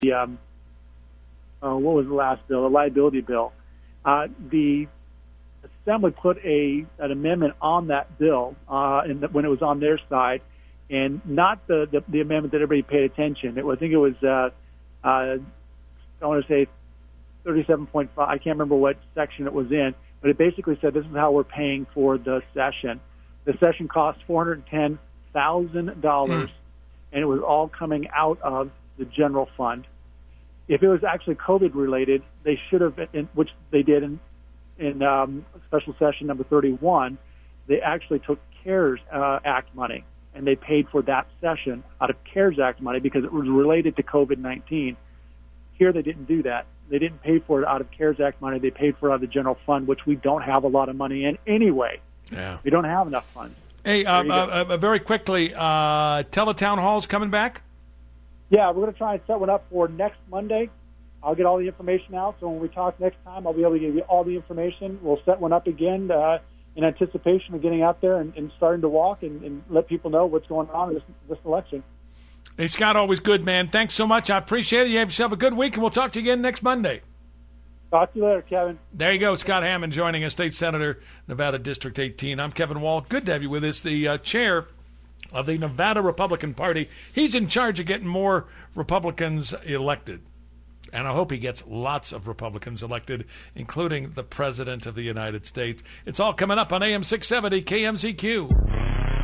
what was the last bill? The liability bill. The Assembly put an amendment on that bill when it was on their side, and not the amendment that everybody paid attention. I think it was I want to say 37.5. I can't remember what section it was in, but it basically said this is how we're paying for the session. The session cost $410,000, and it was all coming out of the general fund. If it was actually COVID related, they should have, which they did in special session number 31. They actually took CARES Act money, and they paid for that session out of CARES Act money because it was related to COVID-19. Here they didn't do that. They didn't pay for it out of CARES Act money. They paid for it out of the general fund, which we don't have a lot of money in anyway. Yeah. We don't have enough funds. Hey, very quickly, Teletown Hall's coming back? Yeah, we're going to try and set one up for next Monday. I'll get all the information out, so when we talk next time, I'll be able to give you all the information. We'll set one up again in anticipation of getting out there and starting to walk and let people know what's going on in this election. Hey, Scott, always good, man. Thanks so much. I appreciate it. You have yourself a good week, and we'll talk to you again next Monday. Talk to you later, Kevin. There you go, Scott Hammond joining us, State Senator, Nevada District 18. I'm Kevin Wall. Good to have you with us, the chair of the Nevada Republican Party. He's in charge of getting more Republicans elected. And I hope he gets lots of Republicans elected, including the President of the United States. It's all coming up on AM 670 KMZQ.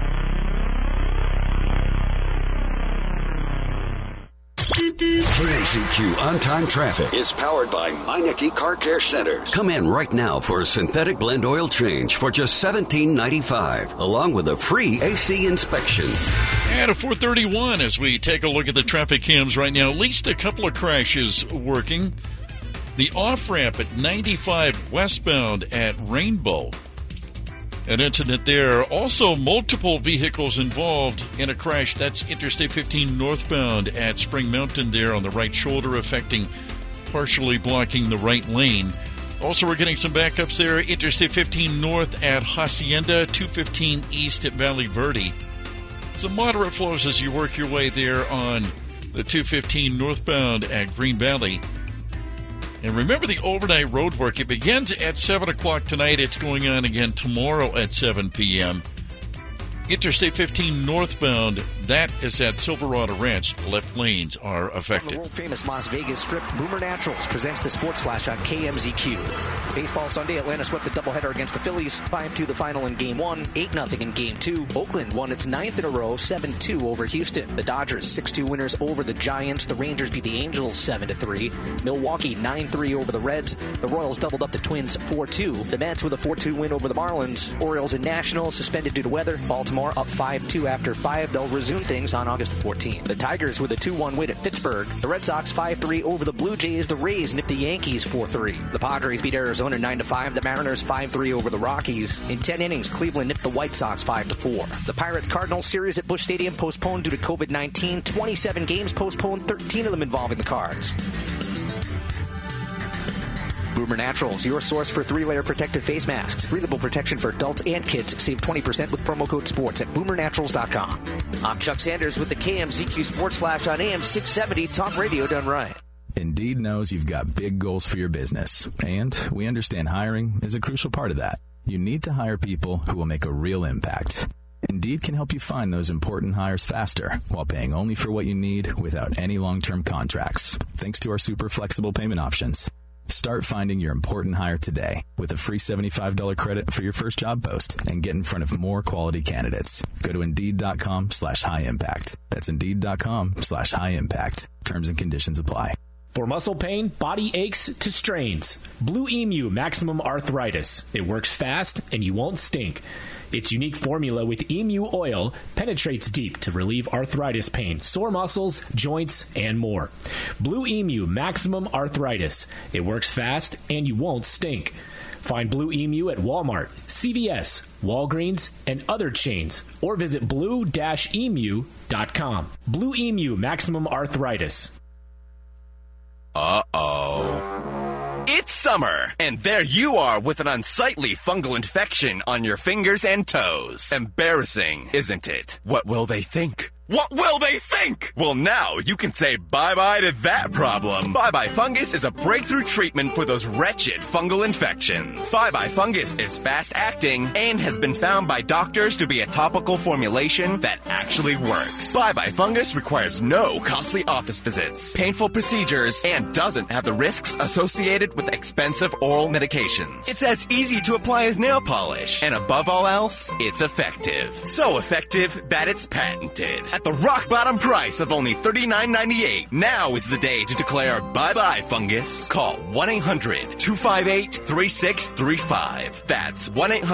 KMZQ On-Time Traffic is powered by Meineke Car Care Centers. Come in right now for a synthetic blend oil change for just $17.95, along with a free AC inspection. And at 4:31, as we take a look at the traffic cams right now, at least a couple of crashes working. The off-ramp at 95 westbound at Rainbow. An incident there. Also, multiple vehicles involved in a crash. That's Interstate 15 northbound at Spring Mountain there on the right shoulder, affecting, partially blocking the right lane. Also, we're getting some backups there. Interstate 15 north at Hacienda, 215 east at Valley Verde. Some moderate flows as you work your way there on the 215 northbound at Green Valley. And remember the overnight road work. It begins at 7 o'clock tonight. It's going on again tomorrow at 7 p.m. Interstate 15 northbound, that is at Silverado Ranch. The left lanes are affected. From the world-famous Las Vegas Strip, Boomer Naturals presents the Sports Flash on KMZQ. Baseball Sunday, Atlanta swept the doubleheader against the Phillies, 5-2 the final in Game 1, 8-0 in Game 2. Oakland won its 9th in a row, 7-2 over Houston. The Dodgers, 6-2 winners over the Giants. The Rangers beat the Angels 7-3. Milwaukee, 9-3 over the Reds. The Royals doubled up the Twins 4-2. The Mets with a 4-2 win over the Marlins. Orioles and Nationals suspended due to weather. Baltimore up 5-2 after 5. They'll resume things on August 14th. The Tigers with a 2-1 win at Pittsburgh. The Red Sox 5-3 over the Blue Jays. The Rays nipped the Yankees 4-3. The Padres beat Arizona 9-5. The Mariners 5-3 over the Rockies. In 10 innings, Cleveland nipped the White Sox 5-4. The Pirates-Cardinals series at Busch Stadium postponed due to COVID-19. 27 games postponed, 13 of them involving the Cards. Boomer Naturals, your source for 3-layer protective face masks. Breathable protection for adults and kids. Save 20% with promo code SPORTS at boomernaturals.com. I'm Chuck Sanders with the KMZQ Sports Flash on AM 670 Talk Radio done right. Indeed knows you've got big goals for your business, and we understand hiring is a crucial part of that. You need to hire people who will make a real impact. Indeed can help you find those important hires faster while paying only for what you need without any long-term contracts, thanks to our super flexible payment options. Start finding your important hire today with a free $75 credit for your first job post and get in front of more quality candidates. Go to Indeed.com/high impact. That's Indeed.com/high impact. Terms and conditions apply. For muscle pain, body aches to strains, Blue Emu Maximum Arthritis. It works fast and you won't stink. Its unique formula with emu oil penetrates deep to relieve arthritis pain, sore muscles, joints, and more. Blue Emu Maximum Arthritis. It works fast and you won't stink. Find Blue Emu at Walmart, CVS, Walgreens, and other chains, or visit blue-emu.com. Blue Emu Maximum Arthritis. Uh-oh. It's summer, and there you are with an unsightly fungal infection on your fingers and toes. Embarrassing, isn't it? What will they think? What will they think? Well, now you can say bye-bye to that problem. Bye-bye Fungus is a breakthrough treatment for those wretched fungal infections. Bye-bye Fungus is fast-acting and has been found by doctors to be a topical formulation that actually works. Bye-bye Fungus requires no costly office visits, painful procedures, and doesn't have the risks associated with expensive oral medications. It's as easy to apply as nail polish, and above all else, it's effective. So effective that it's patented. At the rock-bottom price of only $39.98, now is the day to declare bye-bye Fungus. Call 1-800-258-3635. That's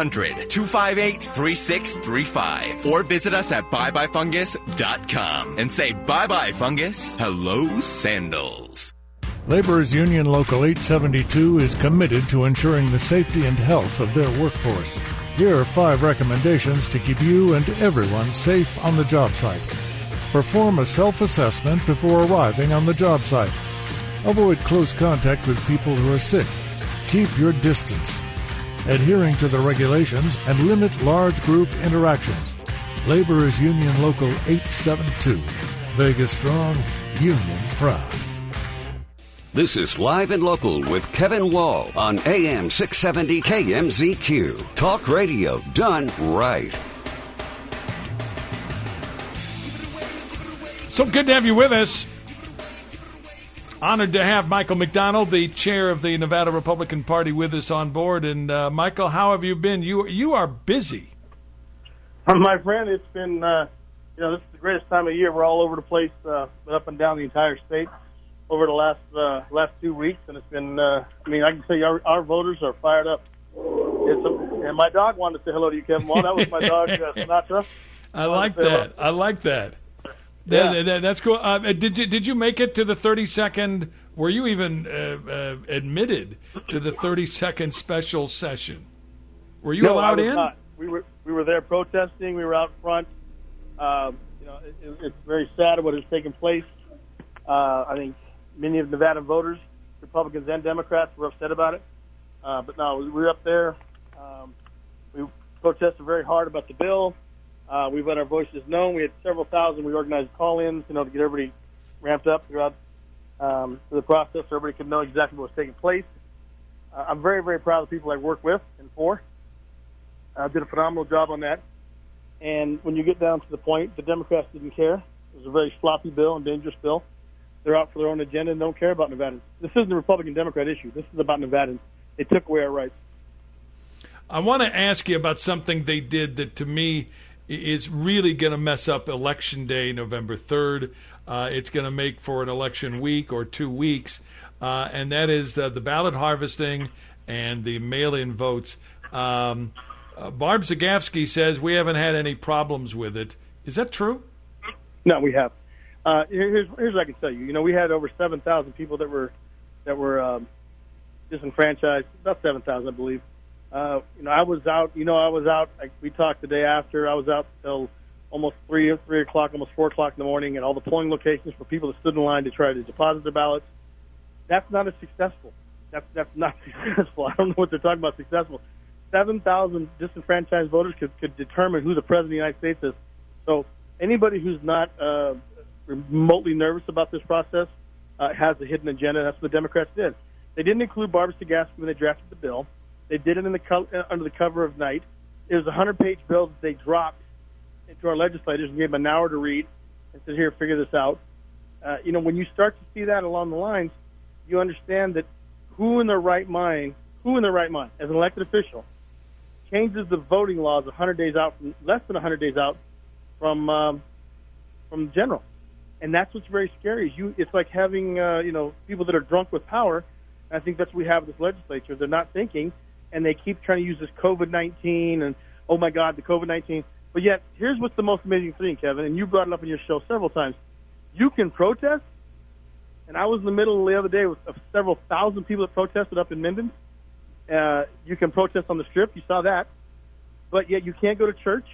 1-800-258-3635. Or visit us at byebyfungus.com and say bye-bye Fungus, hello sandals. Laborers Union Local 872 is committed to ensuring the safety and health of their workforce. Here are 5 recommendations to keep you and everyone safe on the job site. Perform a self-assessment before arriving on the job site. Avoid close contact with people who are sick. Keep your distance. Adhering to the regulations and limit large group interactions. Laborers Union Local 872. Vegas strong, union proud. This is Live and Local with Kevin Wall on AM 670 KMZQ. Talk radio done right. So good to have you with us. Honored to have Michael McDonald, the chair of the Nevada Republican Party, with us on board. And Michael, how have you been? You are busy. My friend, it's been, this is the greatest time of year. We're all over the place, up and down the entire state over the last 2 weeks, and it's been. I can tell you, our voters are fired up. And my dog wanted to say hello to you, Kevin. Well, that was my dog, Sinatra. I like that. That's cool. Did you make it to the 30-second? Were you even admitted to the 30-second special session? Were you allowed in? Not. We were there protesting. We were out front. It's very sad what has taken place. I think many of Nevada voters, Republicans and Democrats, were upset about it. But no, we were up there. We protested very hard about the bill. We let our voices known. We had several thousand. We organized call-ins, to get everybody ramped up throughout the process so everybody could know exactly what was taking place. I'm very, very proud of the people I work with and for. Did a phenomenal job on that. And when you get down to the point, the Democrats didn't care. It was a very sloppy bill and dangerous bill. They're out for their own agenda and don't care about Nevadans. This isn't a Republican-Democrat issue. This is about Nevadans. They took away our rights. I want to ask you about something they did that, to me, is really going to mess up Election Day, November 3rd. It's going to make for an election week or 2 weeks, and that is the ballot harvesting and the mail-in votes. Barb Zagafsky says we haven't had any problems with it. Is that true? No, we have. Here's what I can tell you. We had over 7,000 people that were disenfranchised. About 7,000, I believe. I was out. We talked the day after. I was out till almost 3 o'clock, almost 4 o'clock in the morning, at all the polling locations for people that stood in line to try to deposit their ballots. That's not as successful. That's not successful. I don't know what they're talking about successful. 7,000 disenfranchised voters could determine who the president of the United States is. So anybody who's not remotely nervous about this process has a hidden agenda. That's what the Democrats did. They didn't include Barbara Zagafsky when they drafted the bill. They did it under the cover of night. It was a 100-page bill that they dropped into our legislators and gave them an hour to read and said, here, figure this out. When you start to see that along the lines, you understand that who in their right mind, as an elected official, changes the voting laws 100 days out, from less than 100 days out from general. And that's what's very scary. It's like having, people that are drunk with power. And I think that's what we have with this legislature. They're not thinking, and they keep trying to use this COVID-19 and, oh, my God, the COVID-19. But yet, here's what's the most amazing thing, Kevin, and you brought it up in your show several times. You can protest, and I was in the middle the other day with several thousand people that protested up in Minden. You can protest on the Strip. You saw that. But yet you can't go to church,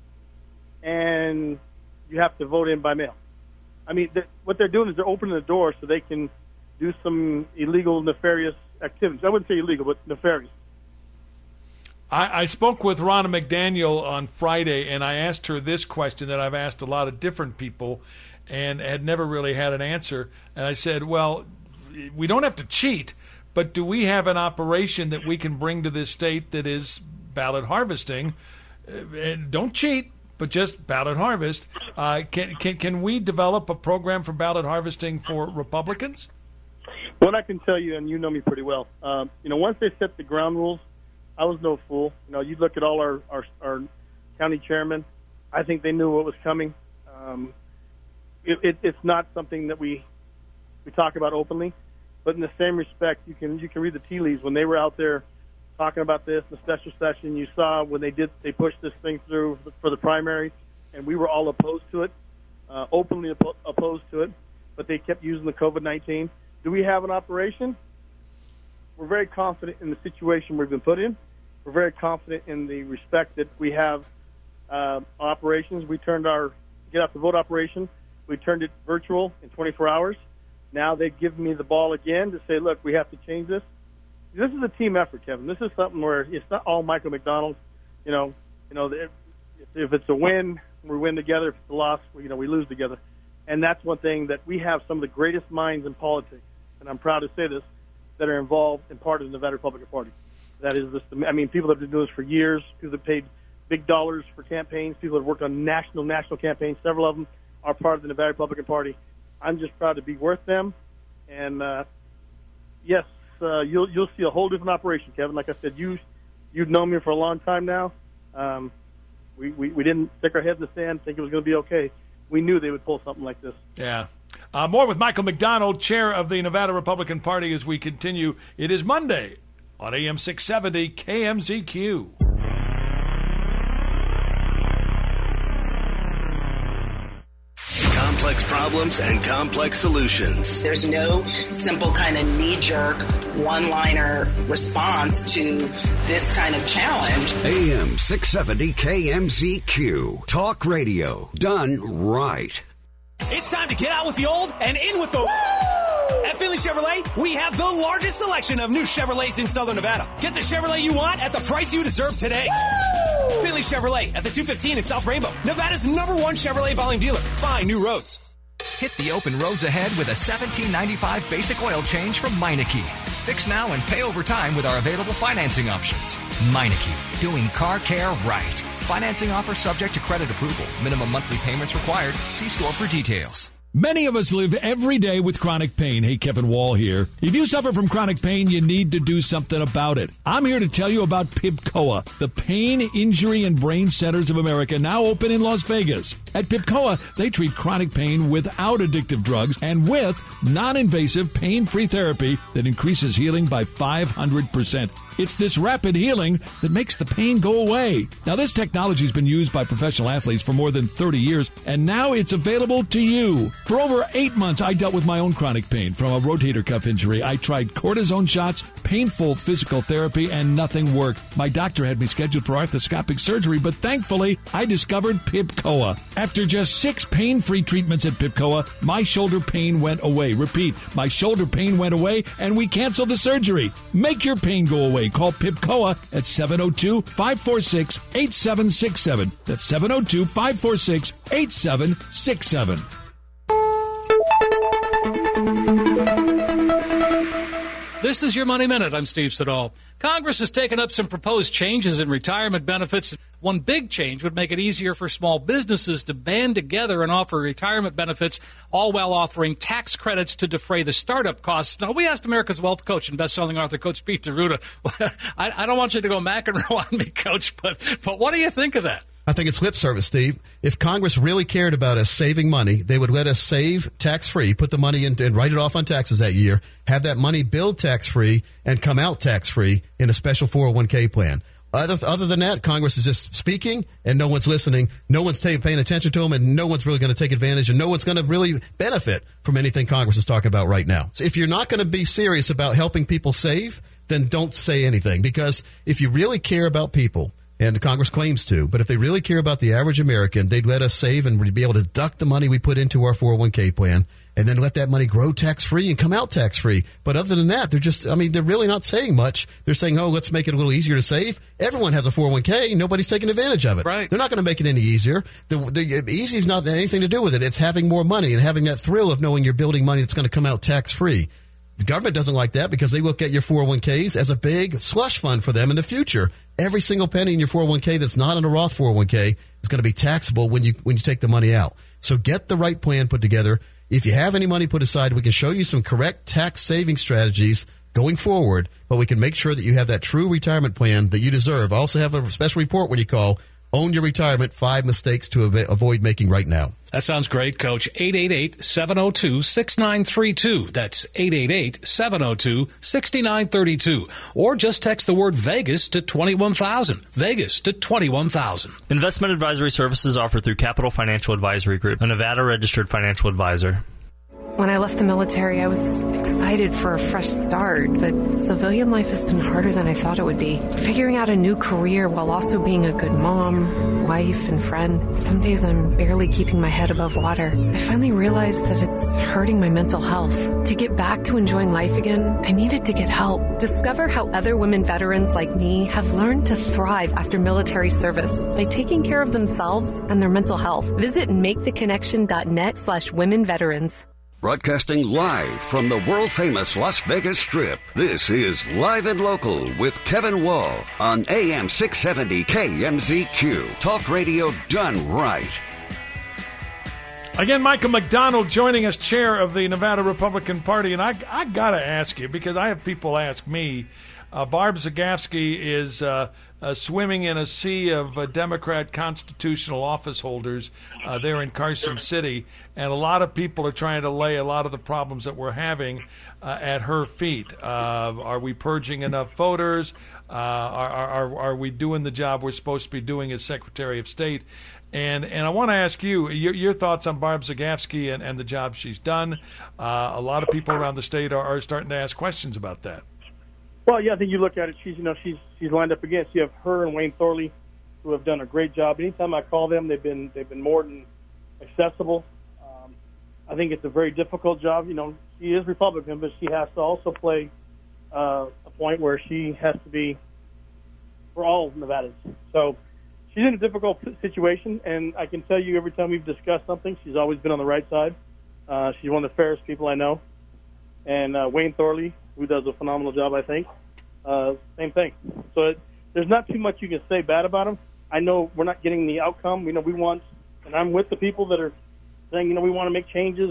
and you have to vote in by mail. I mean, what they're doing is they're opening the door so they can do some illegal, nefarious activities. I wouldn't say illegal, but nefarious. I spoke with Ronna McDaniel on Friday, and I asked her this question that I've asked a lot of different people and had never really had an answer. And I said, well, we don't have to cheat, but do we have an operation that we can bring to this state that is ballot harvesting? And don't cheat, but just ballot harvest. Can we develop a program for ballot harvesting for Republicans? What I can tell you, and you know me pretty well, once they set the ground rules, I was no fool. You look at all our county chairmen. I think they knew what was coming. It's not something that we talk about openly, but in the same respect, you can read the tea leaves. When they were out there talking about this in the special session, you saw when they pushed this thing through for the primary, and we were all opposed to it, openly opposed to it, but they kept using the COVID-19. Do we have an operation? We're very confident in the situation we've been put in. We're very confident in the respect that we have operations. We turned our Get Out the Vote operation, we turned it virtual in 24 hours. Now they've given me the ball again to say, look, we have to change this. This is a team effort, Kevin. This is something where it's not all Michael McDonald. If it's a win, we win together. If it's a loss, we lose together. And that's one thing that we have some of the greatest minds in politics, and I'm proud to say this, that are involved in part of the Nevada Republican Party. That is, people that have been doing this for years, people that paid big dollars for campaigns, people that have worked on national campaigns. Several of them are part of the Nevada Republican Party. I'm just proud to be with them. And, yes, you'll see a whole different operation, Kevin. Like I said, you've known me for a long time now. We didn't stick our head in the sand, think it was going to be okay. We knew they would pull something like this. Yeah. More with Michael McDonald, chair of the Nevada Republican Party, as we continue. It is Monday on AM 670 KMZQ. Complex problems and complex solutions. There's no simple kind of knee-jerk, one-liner response to this kind of challenge. AM 670 KMZQ. Talk radio done right. It's time to get out with the old and in with the... Woo! At Finley Chevrolet, we have the largest selection of new Chevrolets in Southern Nevada. Get the Chevrolet you want at the price you deserve today. Woo! Finley Chevrolet at the 215 in South Rainbow, Nevada's #1 Chevrolet volume dealer. Find new roads. Hit the open roads ahead with a $17.95 basic oil change from Meineke. Fix now and pay over time with our available financing options. Meineke, doing car care right. Financing offer subject to credit approval. Minimum monthly payments required. See store for details. Many of us live every day with chronic pain. Hey, Kevin Wall here. If you suffer from chronic pain, you need to do something about it. I'm here to tell you about PIBCOA, the Pain, Injury, and Brain Centers of America, now open in Las Vegas. At PIBCOA, they treat chronic pain without addictive drugs and with non-invasive pain-free therapy that increases healing by 500%. It's this rapid healing that makes the pain go away. Now, this technology has been used by professional athletes for more than 30 years, and now it's available to you. For over 8 months, I dealt with my own chronic pain from a rotator cuff injury. I tried cortisone shots, painful physical therapy, and nothing worked. My doctor had me scheduled for arthroscopic surgery, but thankfully, I discovered PIBCOA. After just 6 pain-free treatments at PIBCOA, my shoulder pain went away. Repeat, my shoulder pain went away, and we canceled the surgery. Make your pain go away. Call PIBCOA at 702-546-8767. That's 702-546-8767. This is your Money Minute. I'm Steve Siddall. Congress has taken up some proposed changes in retirement benefits. One big change would make it easier for small businesses to band together and offer retirement benefits, all while offering tax credits to defray the startup costs. Now, we asked America's Wealth Coach and best-selling author, Coach Pete D'Arruda. I don't want you to go McEnroe on me, Coach, but what do you think of that? I think it's lip service, Steve. If Congress really cared about us saving money, they would let us save tax-free, put the money in and write it off on taxes that year, have that money billed tax-free and come out tax-free in a special 401k plan. Other than that, Congress is just speaking and no one's listening. No one's paying attention to them, and no one's really going to take advantage, and no one's going to really benefit from anything Congress is talking about right now. So if you're not going to be serious about helping people save, then don't say anything, because if you really care about people, and Congress claims to, but if they really care about the average American, they'd let us save and be able to deduct the money we put into our 401k plan, and then let that money grow tax-free and come out tax-free. But other than that, they're really not saying much. They're saying, oh, let's make it a little easier to save. Everyone has a 401k. Nobody's taking advantage of it. Right. They're not going to make it any easier. The easy is not anything to do with it. It's having more money and having that thrill of knowing you're building money that's going to come out tax-free. The government doesn't like that because they look at your 401ks as a big slush fund for them in the future. Every single penny in your 401k that's not in a Roth 401k is going to be taxable when you take the money out. So get the right plan put together. If you have any money put aside, we can show you some correct tax saving strategies going forward, but we can make sure that you have that true retirement plan that you deserve. I also have a special report when you call Own Your Retirement, 5 mistakes to avoid making right now. That sounds great, Coach. 888-702-6932. That's 888-702-6932. Or just text the word Vegas to 21,000. Vegas to 21,000. Investment advisory services offered through Capital Financial Advisory Group, a Nevada-registered financial advisor. When I left the military, I was excited for a fresh start, but civilian life has been harder than I thought it would be. Figuring out a new career while also being a good mom, wife, and friend. Some days I'm barely keeping my head above water. I finally realized that it's hurting my mental health. To get back to enjoying life again, I needed to get help. Discover how other women veterans like me have learned to thrive after military service by taking care of themselves and their mental health. Visit maketheconnection.net/womenveterans. Broadcasting live from the world-famous Las Vegas Strip, this is Live and Local with Kevin Wall on AM 670 KMZQ. Talk radio done right. Again, Michael McDonald joining us, chair of the Nevada Republican Party. And I got to ask you, because I have people ask me, Barb Zagafsky is swimming in a sea of Democrat constitutional office holders there in Carson City, and a lot of people are trying to lay a lot of the problems that we're having at her feet. Are we purging enough voters? Are we doing the job we're supposed to be doing as Secretary of State? And I want to ask you your thoughts on Barb Zagafsky and the job she's done. A lot of people around the state are starting to ask questions about that. Well, yeah, I think you look at it. She's lined up against. You have her and Wayne Thorley, who have done a great job. Anytime I call them, they've been more than accessible. I think it's a very difficult job. She is Republican, but she has to also play a point where she has to be for all Nevadans. So she's in a difficult situation, and I can tell you every time we've discussed something, she's always been on the right side. She's one of the fairest people I know. And Wayne Thorley, who does a phenomenal job, I think. Same thing. So there's not too much you can say bad about him. I know we're not getting the outcome. We want, and I'm with the people that are saying, we want to make changes.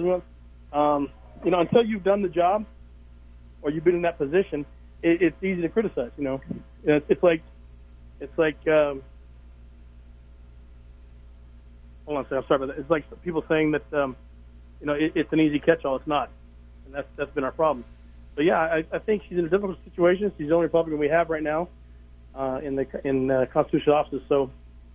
Until you've done the job or you've been in that position, it's easy to criticize. It's like. Hold on a second. I'm sorry about that. It's like people saying that, it's an easy catch-all. It's not, and that's been our problem. So yeah, I think she's in a difficult situation. She's the only Republican we have right now in constitutional offices. So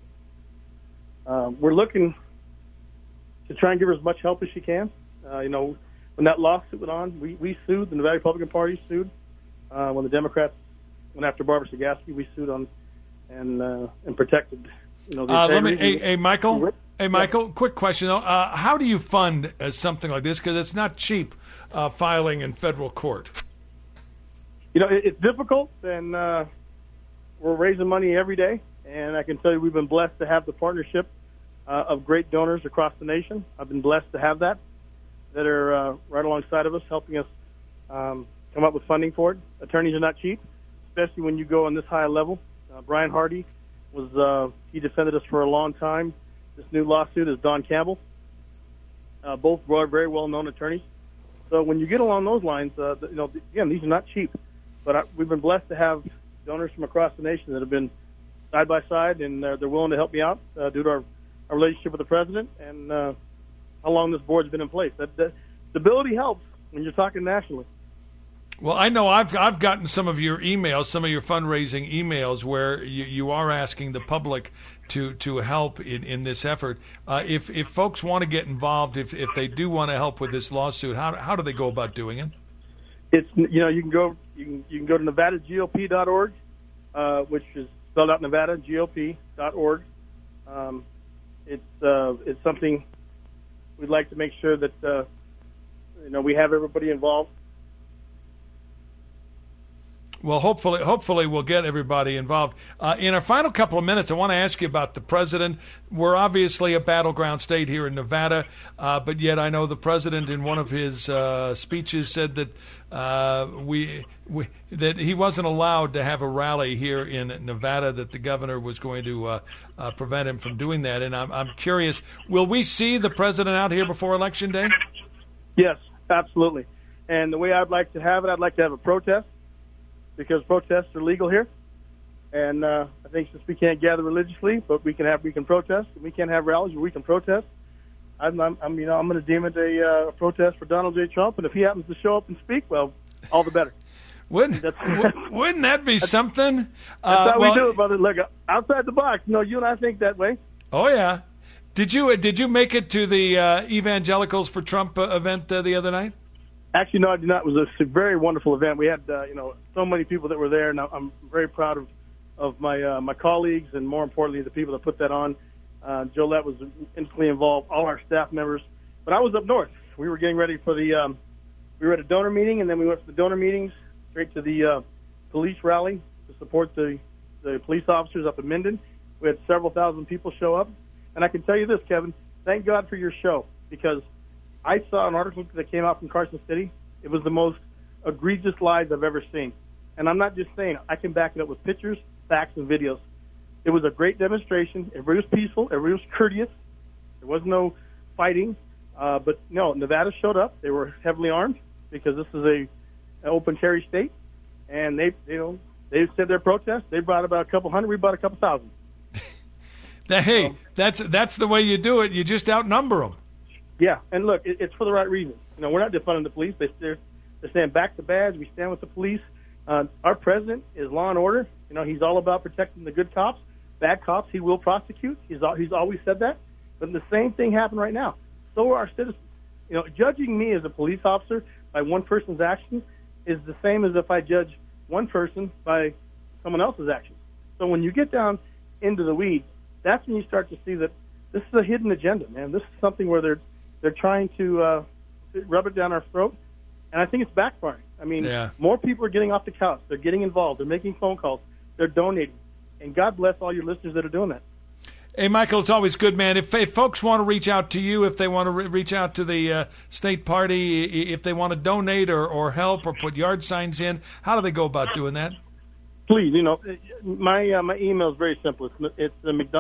we're looking to try and give her as much help as she can. When that lawsuit went on, we sued. The Nevada Republican Party sued. When the Democrats went after Barbara Zagafsky, we sued on and protected. Hey, Michael. Hey, Michael. Yeah. Quick question though. How do you fund something like this? Because it's not cheap. Filing in federal court. It's difficult, and we're raising money every day. And I can tell you we've been blessed to have the partnership of great donors across the nation. I've been blessed to have that are right alongside of us, helping us come up with funding for it. Attorneys are not cheap, especially when you go on this high level. Brian Hardy he defended us for a long time. This new lawsuit is Don Campbell. Both very well-known attorneys. So when you get along those lines, again, these are not cheap, but we've been blessed to have donors from across the nation that have been side by side, and they're willing to help me out due to our relationship with the president and how long this board's been in place. That stability helps when you're talking nationally. Well, I know I've gotten some of your emails, some of your fundraising emails, where you are asking the public to help in this effort. If folks want to get involved, if they do want to help with this lawsuit, how do they go about doing it? It's you can go to NevadaGOP.org, which is spelled out NevadaGOP.org. It's something we'd like to make sure that we have everybody involved. Well, hopefully we'll get everybody involved. In our final couple of minutes, I want to ask you about the president. We're obviously a battleground state here in Nevada, but yet I know the president in one of his speeches said that that he wasn't allowed to have a rally here in Nevada, that the governor was going to prevent him from doing that. And I'm curious, will we see the president out here before Election Day? Yes, absolutely. And the way I'd like to have it, I'd like to have a protest, because protests are legal here, and I think since we can't gather religiously, but we can protest. We can't have rallies, but we can protest. I'm going to deem it a protest for Donald J. Trump, and if he happens to show up and speak, well, all the better. Wouldn't that be something? That's how we do it, brother. Look, outside the box. You and I think that way. Oh yeah. Did you make it to the Evangelicals for Trump event the other night? Actually, no, I did not. It was a very wonderful event. We had, so many people that were there, and I'm very proud of my colleagues, and more importantly, the people that put that on. Jolette was intimately involved, all our staff members. But I was up north. We were getting ready for we were at a donor meeting, and then we went to the donor meetings straight to the police rally to support the police officers up in Minden. We had several thousand people show up. And I can tell you this, Kevin, thank God for your show, because I saw an article that came out from Carson City. It was the most egregious lies I've ever seen. And I'm not just saying it. I can back it up with pictures, facts, and videos. It was a great demonstration. Everybody was peaceful. Everybody was courteous. There was no fighting. But, no, Nevada showed up. They were heavily armed because this is an open carry state. And they said their protest. They brought about a couple hundred. We brought a couple thousand. Hey, that's the way you do it. You just outnumber them. Yeah, and look, it's for the right reason. We're not defunding the police. They're saying back the badge. We stand with the police. Our president is law and order. He's all about protecting the good cops. Bad cops, he will prosecute. He's always said that. But the same thing happened right now. So are our citizens. Judging me as a police officer by one person's action is the same as if I judge one person by someone else's actions. So when you get down into the weeds, that's when you start to see that this is a hidden agenda, man. This is something where they're trying to rub it down our throat, and I think it's backfiring. I mean, More people are getting off the couch. They're getting involved. They're making phone calls. They're donating. And God bless all your listeners that are doing that. Hey, Michael, it's always good, man. If folks want to reach out to you, if they want to reach out to the state party, if they want to donate or help or put yard signs in, how do they go about doing that? Please, my email is very simple. It's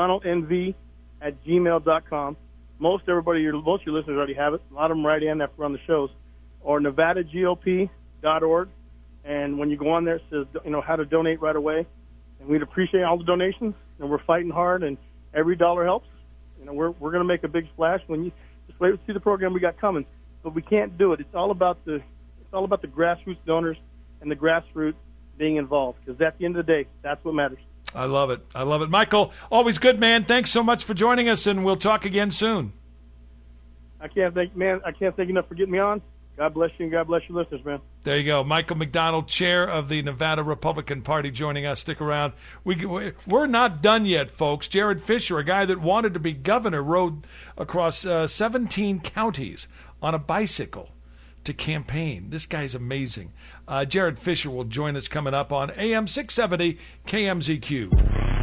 McDonaldNV@gmail.com. Most of your listeners already have it. A lot of them write in after we're on the shows. Or NevadaGOP.org. And when you go on there, it says, how to donate right away. And we'd appreciate all the donations. And we're fighting hard, and every dollar helps. We're going to make a big splash. When you just wait to see the program we got coming. But we can't do it. It's all about the grassroots donors and the grassroots being involved. Because at the end of the day, that's what matters. I love it. Michael, always good, man. Thanks so much for joining us, and we'll talk again soon. I can't thank enough for getting me on. God bless you, and God bless your listeners, man. There you go. Michael McDonald, chair of the Nevada Republican Party, joining us. Stick around. We're not done yet, folks. Jared Fisher, a guy that wanted to be governor, rode across 17 counties on a bicycle to campaign. This guy's amazing. Jared Fisher will join us coming up on AM 670 KMZQ.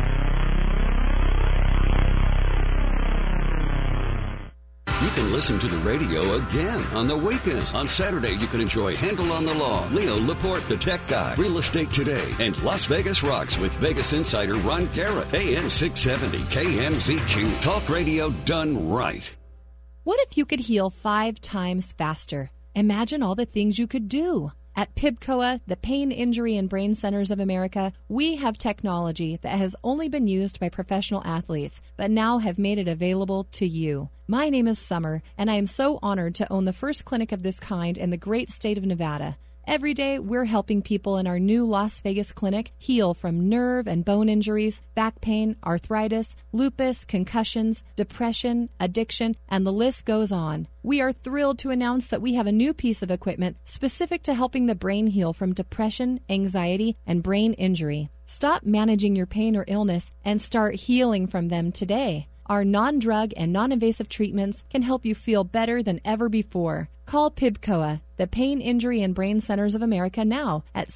You can listen to the radio again on the weekends. On Saturday, you can enjoy Handle on the Law, Leo Laporte, the tech guy, Real Estate Today, and Las Vegas Rocks with Vegas insider Ron Garrett. AM 670 KMZQ. Talk radio done right. What if you could heal 5 times faster? Imagine all the things you could do. At PIBCOA, the Pain, Injury, and Brain Centers of America, we have technology that has only been used by professional athletes, but now have made it available to you. My name is Summer, and I am so honored to own the first clinic of this kind in the great state of Nevada. Every day, we're helping people in our new Las Vegas clinic heal from nerve and bone injuries, back pain, arthritis, lupus, concussions, depression, addiction, and the list goes on. We are thrilled to announce that we have a new piece of equipment specific to helping the brain heal from depression, anxiety, and brain injury. Stop managing your pain or illness and start healing from them today. Our non-drug and non-invasive treatments can help you feel better than ever before. Call PIBCOA, the Pain, Injury, and Brain Centers of America, now at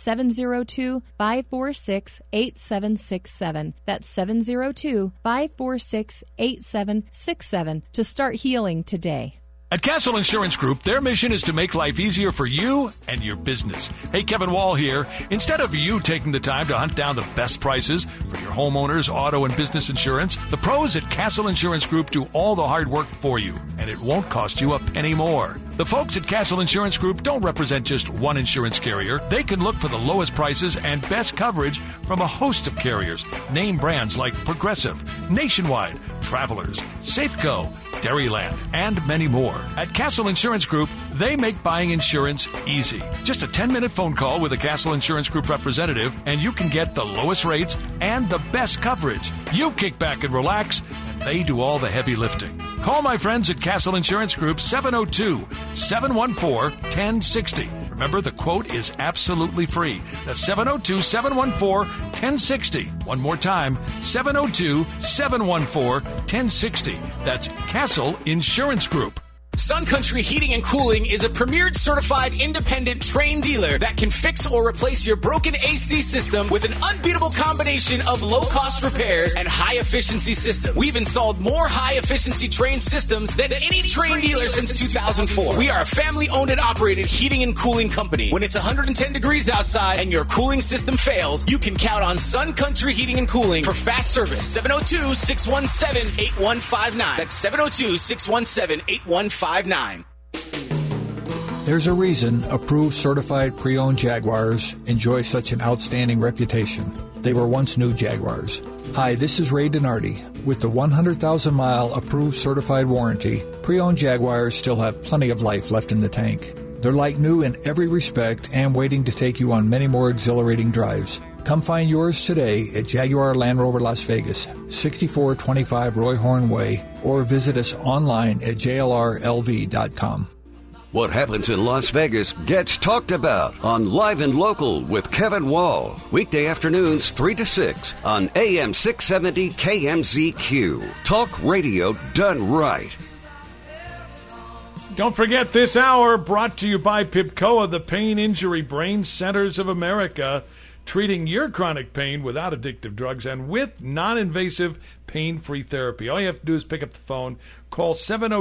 702-546-8767. That's 702-546-8767 to start healing today. At Castle Insurance Group, their mission is to make life easier for you and your business. Hey, Kevin Wall here. Instead of you taking the time to hunt down the best prices for your homeowners, auto, and business insurance, the pros at Castle Insurance Group do all the hard work for you, and it won't cost you a penny more. The folks at Castle Insurance Group don't represent just one insurance carrier. They can look for the lowest prices and best coverage from a host of carriers. Name brands like Progressive, Nationwide, Travelers, Safeco, Dairyland, and many more. At Castle Insurance Group, they make buying insurance easy. Just a 10-minute phone call with a Castle Insurance Group representative, and you can get the lowest rates and the best coverage. You kick back and relax, and they do all the heavy lifting. Call my friends at Castle Insurance Group, 702-714-1060. Remember, the quote is absolutely free. That's 702-714-1060. One more time, 702-714-1060. That's Castle Insurance Group. Sun Country Heating and Cooling is a premiered certified independent trained dealer that can fix or replace your broken AC system with an unbeatable combination of low-cost repairs and high-efficiency systems. We've installed more high-efficiency trained systems than any trained dealer since 2004. We are a family-owned and operated heating and cooling company. When it's 110 degrees outside and your cooling system fails, you can count on Sun Country Heating and Cooling for fast service. 702-617-8159. That's 702-617-8159. There's a reason approved certified pre-owned Jaguars enjoy such an outstanding reputation. They were once new Jaguars. Hi, this is Ray Donardi. With the 100,000-mile approved certified warranty, pre-owned Jaguars still have plenty of life left in the tank. They're like new in every respect and waiting to take you on many more exhilarating drives. Come find yours today at Jaguar Land Rover Las Vegas, 6425 Roy Horn Way, or visit us online at jlrlv.com. What happens in Las Vegas gets talked about on Live and Local with Kevin Wall. Weekday afternoons 3 to 6 on AM 670 KMZQ. Talk radio done right. Don't forget this hour brought to you by PIBCOA, the Pain, Injury, Brain Centers of America, treating your chronic pain without addictive drugs and with non-invasive pain-free therapy. All you have to do is pick up the phone, call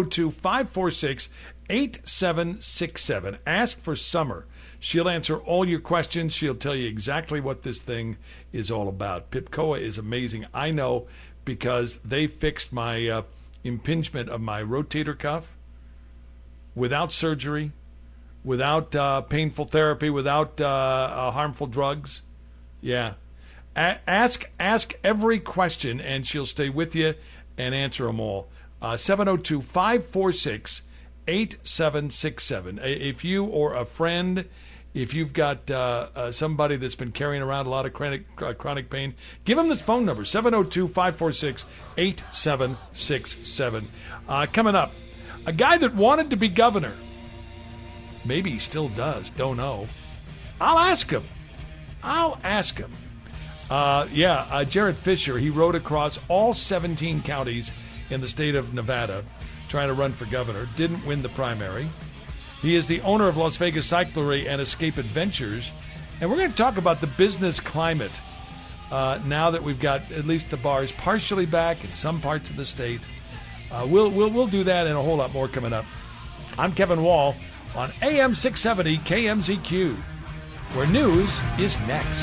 702-546-8767. Ask for Summer. She'll answer all your questions. She'll tell you exactly what this thing is all about. PIBCOA is amazing. I know because they fixed my impingement of my rotator cuff without surgery, without painful therapy, without harmful drugs. Yeah. Ask every question, and she'll stay with you and answer them all. 702-546-8767. If you or a friend, if you've got somebody that's been carrying around a lot of chronic pain, give them this phone number, 702-546-8767. Coming up, a guy that wanted to be governor. Maybe he still does. Don't know. I'll ask him. Jared Fisher, he rode across all 17 counties in the state of Nevada trying to run for governor. Didn't win the primary. He is the owner of Las Vegas Cyclery and Escape Adventures. And we're going to talk about the business climate now that we've got at least the bars partially back in some parts of the state. We'll do that and a whole lot more coming up. I'm Kevin Wall on AM 670 KMZQ, where news is next.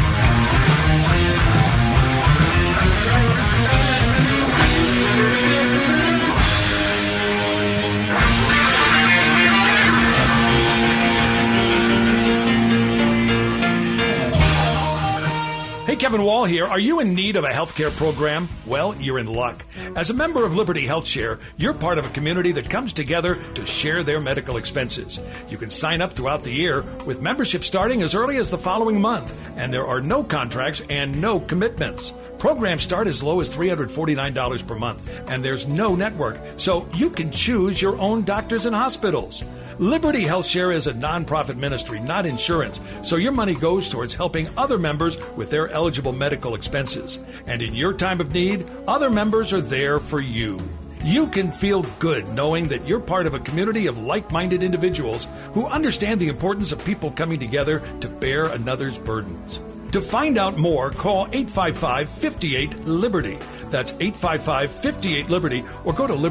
Hey, Kevin Wall here. Are you in need of a healthcare program? Well, you're in luck. As a member of Liberty HealthShare, you're part of a community that comes together to share their medical expenses. You can sign up throughout the year with membership starting as early as the following month, and there are no contracts and no commitments. Programs start as low as $349 per month, and there's no network, so you can choose your own doctors and hospitals. Liberty HealthShare is a nonprofit ministry, not insurance, so your money goes towards helping other members with their eligible medical expenses. And in your time of need, other members are there for you. You can feel good knowing that you're part of a community of like-minded individuals who understand the importance of people coming together to bear another's burdens. To find out more, call 855-58-LIBERTY. That's 855-58-LIBERTY, or go to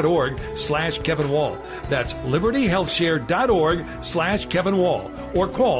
libertyhealthshare.org/Kevin Wall. That's libertyhealthshare.org/Kevin Wall, or call